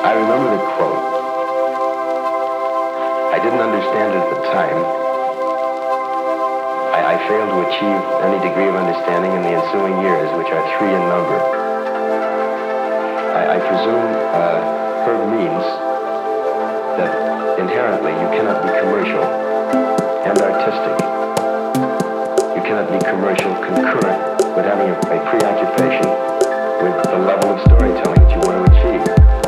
I remember the quote. I didn't understand it at the time. I failed to achieve any degree of understanding in the ensuing years, which are 3 in number. I presume Herb means that inherently you cannot be commercial and artistic. You cannot be commercial concurrent with having a preoccupation with the level of storytelling that you want to achieve.